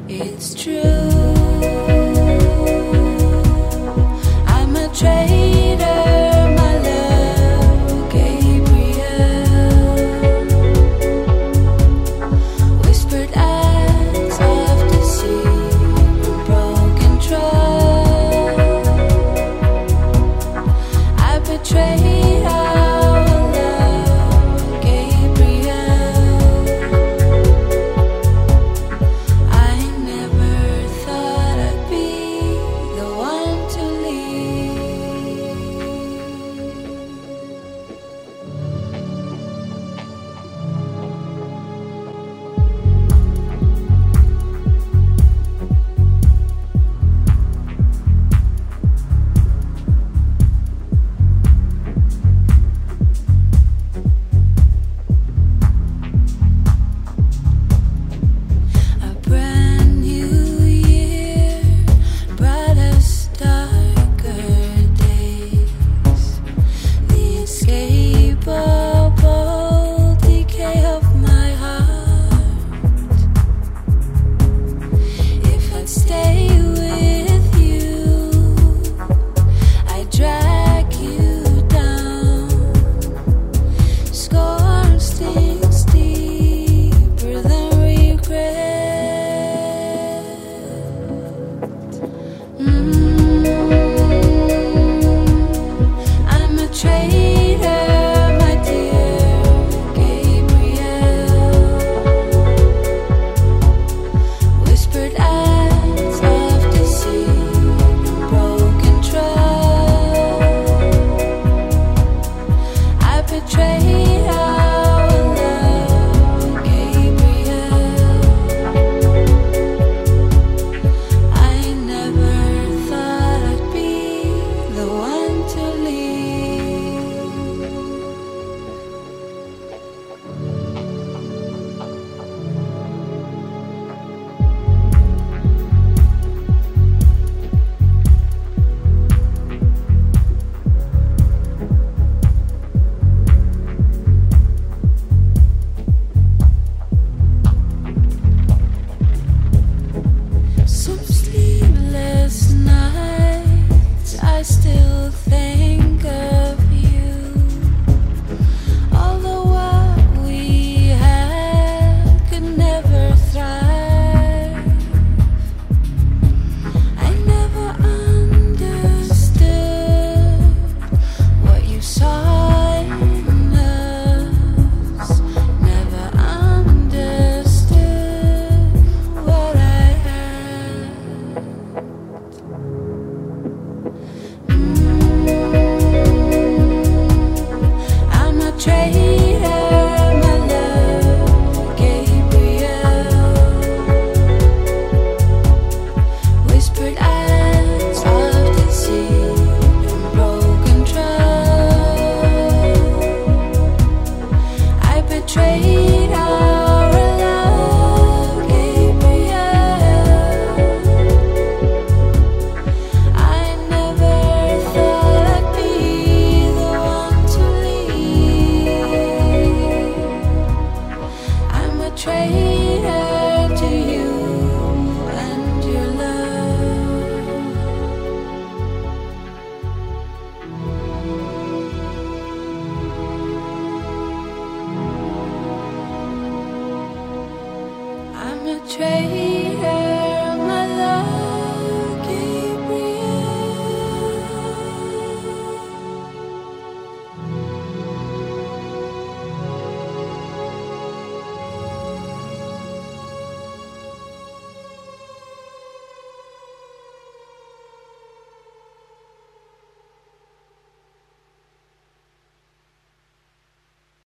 It's true. I'm a traitor, my love, Gabriel. Whispered acts of deceit and broken trust. I betrayed our love, Gabriel. I never thought I'd be the one to leave. A brand new year brought us darker days. The inescapable decay of my heart. If I'd stay with you, I'd drag you down. Scorn stings deeper than regret. I'm a traitor, my dear Gabriel. Whispered acts of deceit and broken trust. I betrayed our love, Gabriel. I never thought I'd be the one to leave. Some sleepless nights, I still think of you. Although what we had could never thrive, I never understood what you saw in us. Never understood what I had. I'm a traitor, my love, Gabriel. Whispered acts of deceit and broken trust. I betrayed our love, Gabriel. I never thought I'd be the one to leave. I'm a traitor to you and your love. I'm a traitor.